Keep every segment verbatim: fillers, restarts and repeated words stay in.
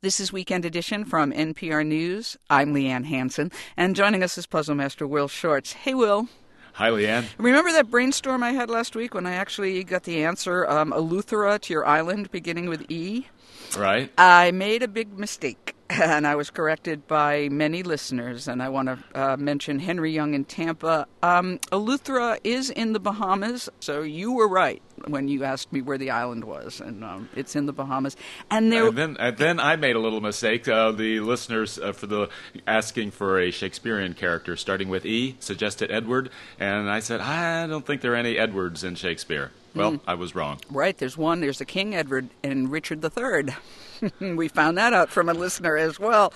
This is Weekend Edition from N P R News. I'm Leanne Hansen, and joining us is Puzzle Master Will Shortz. Hey, Will. Hi, Leanne. Remember that brainstorm I had last week when I actually got the answer, um, Eleuthera to your island beginning with E? Right. I made a big mistake, and I was corrected by many listeners, and I want to uh, mention Henry Young in Tampa. Um, Eleuthera is in the Bahamas, so you were right when you asked me where the island was, and um, it's in the Bahamas. And there, and then, and then I made a little mistake. Uh, the listeners, uh, for the asking for a Shakespearean character starting with E, suggested Edward, and I said, I don't think there are any Edwards in Shakespeare. Well, mm. I was wrong. Right, there's one. There's the King Edward and Richard the Third. We found that out from a listener as well.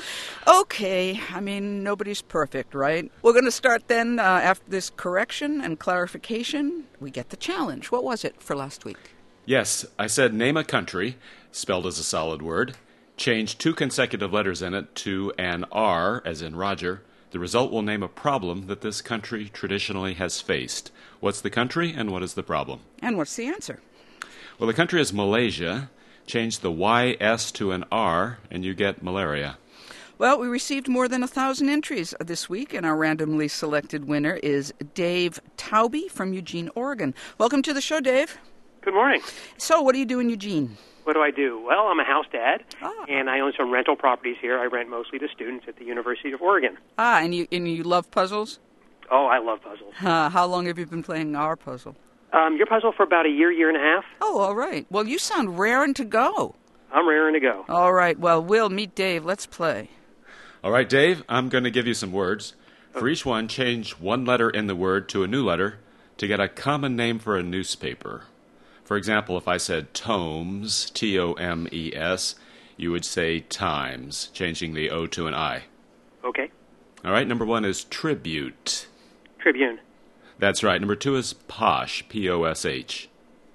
Okay, I mean, nobody's perfect, right? We're going to start then, uh, after this correction and clarification, we get the challenge. What was it for last week? Yes, I said name a country, spelled as a solid word, change two consecutive letters in it to an R, as in Roger. The result will name a problem that this country traditionally has faced. What's the country and what is the problem? And what's the answer? Well, the country is Malaysia. Change the Y S to an R, and you get malaria. Well, we received more than a thousand entries this week, and our randomly selected winner is Dave Taubey from Eugene, Oregon. Welcome to the show, Dave. Good morning. So, what do you do in Eugene? What do I do? Well, I'm a house dad, ah. and I own some rental properties here. I rent mostly to students at the University of Oregon. Ah, and you and you love puzzles? Oh, I love puzzles. Uh, how long have you been playing our puzzle? Um, your puzzle for about a year, year and a half. Oh, all right. Well, you sound raring to go. I'm raring to go. All right. Well, Will, meet Dave. Let's play. All right, Dave, I'm going to give you some words. For each one, change one letter in the word to a new letter to get a common name for a newspaper. For example, if I said Tomes, T O M E S, you would say Times, changing the O to an I. Okay. All right, number one is Tribute. Tribune. That's right. Number two is Posh, P O S H.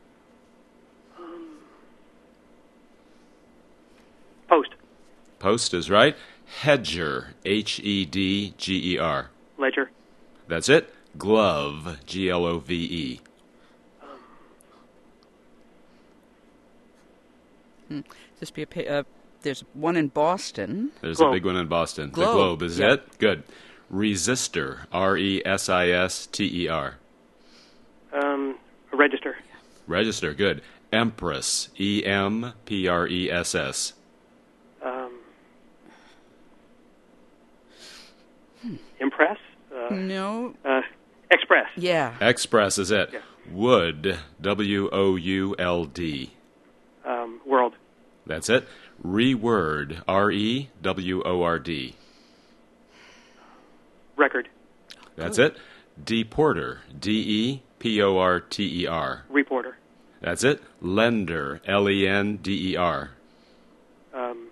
Um, Post. Post is right. Hedger, H E D G E R. Ledger. That's it. Glove, G L O V E. Um, hmm. This be a pa- uh, there's one in Boston. There's Globe. a big one in Boston. Globe. The Globe is Yeah. it? Good. Resistor, R E S I S T E R. Um, a register. Register, good. Empress, E M P R E S S. Um, Impress. Uh, No. uh, Express. Yeah. Express is it. Yeah. Wood, W O U L D. Um, world. That's it. Reword, R E W O R D. Record. That's Good. it. Deporter, D E P O R T E R. Reporter. That's it. Lender, L E N D E R. Um,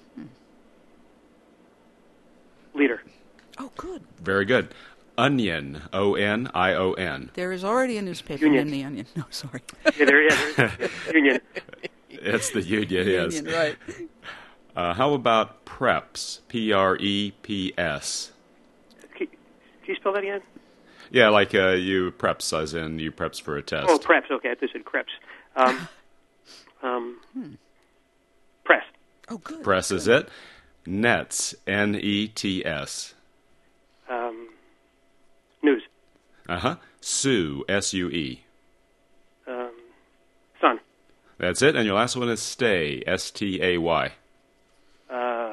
leader. Oh, good. Very good. Onion, O N I O N. There is already a newspaper Union. in the Onion. No, sorry. Yeah, there is. Yeah, Union. It's the Union, yes. Union, right. Uh, how about Preps, P R E P S? Can, can you spell that again? Yeah, like uh, you preps, as in you preps for a test. Oh, preps. Okay, I thought you said creps. Um, um, Hmm. Press. Oh, good. Press is it. Nets, N E T S. Um, news. Uh-huh. Sue, S U E. Um, sun. That's it. And your last one is Stay, S T A Y. Uh,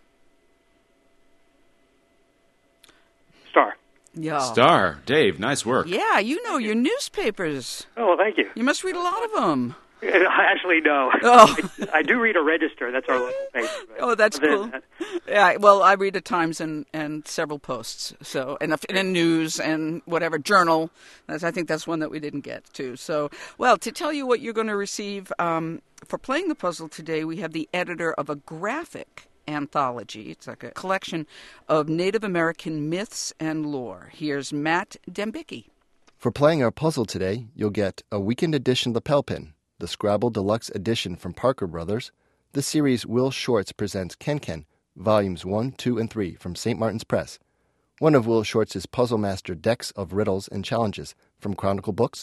star. Yeah. Star. Dave, nice work. Yeah, you know your newspapers. Oh, well, thank you. You must read a lot of them. Actually, no. Oh. I, I do read a Register. That's our local paper. but Oh, that's other cool. than that- Yeah, well, I read at Times and, and several posts. So, and a, and a news and whatever journal. That's, I think that's one that we didn't get to. So, well, to tell you what you're going to receive um, for playing the puzzle today, we have the editor of a graphic anthology. It's like a collection of Native American myths and lore. Here's Matt Dembicki. For playing our puzzle today, you'll get a weekend edition lapel pin, the Scrabble Deluxe Edition from Parker Brothers. This series, Will Shortz presents Ken Ken, Volumes one, two, and three from Saint Martin's Press. One of Will Shortz's Puzzle Master decks of riddles and challenges from Chronicle Books,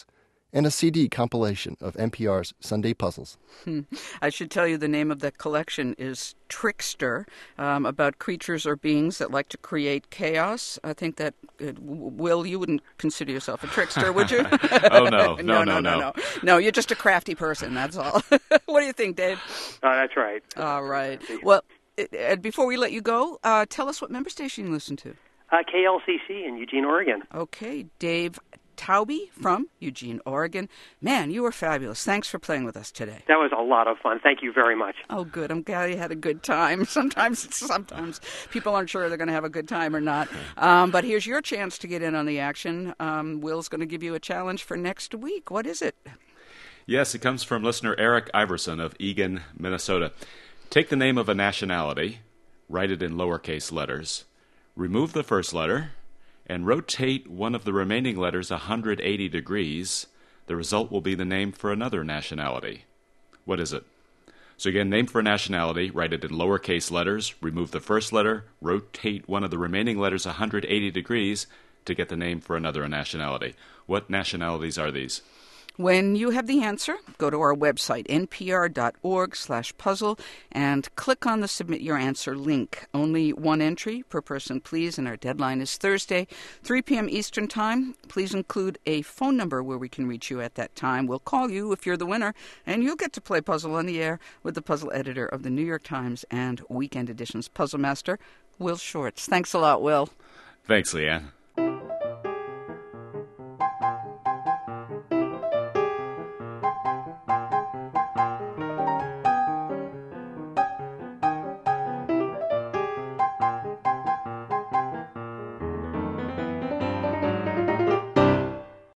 and a C D compilation of N P R's Sunday Puzzles. Hmm. I should tell you the name of the collection is Trickster, um, about creatures or beings that like to create chaos. I think that, uh, Will, you wouldn't consider yourself a trickster, would you? Oh, no. No, no, no, no, no, no. No, you're just a crafty person, that's all. What do you think, Dave? Uh, that's right. All right. Well, uh, before we let you go, uh, tell us what member station you listen to. Uh, K L C C in Eugene, Oregon. Okay, Dave Taube from Eugene, Oregon. Man, you were fabulous. Thanks for playing with us today. That was a lot of fun. Thank you very much. Oh, good. I'm glad you had a good time. Sometimes, sometimes people aren't sure they're going to have a good time or not. Um, but here's your chance to get in on the action. Um, Will's going to give you a challenge for next week. What is it? Yes, it comes from listener Eric Iverson of Eagan, Minnesota. Take the name of a nationality, write it in lowercase letters, remove the first letter, and rotate one of the remaining letters one hundred eighty degrees. The result will be the name for another nationality. What is it? So again, name for a nationality, write it in lowercase letters, remove the first letter, rotate one of the remaining letters one hundred eighty degrees to get the name for another nationality. What nationalities are these? When you have the answer, go to our website, npr.org slash puzzle, and click on the Submit Your Answer link. Only one entry per person, please, and our deadline is Thursday, three p.m. Eastern Time. Please include a phone number where we can reach you at that time. We'll call you if you're the winner, and you'll get to play Puzzle on the Air with the puzzle editor of the New York Times and Weekend Edition's Puzzle Master, Will Shortz. Thanks a lot, Will. Thanks, Leanne.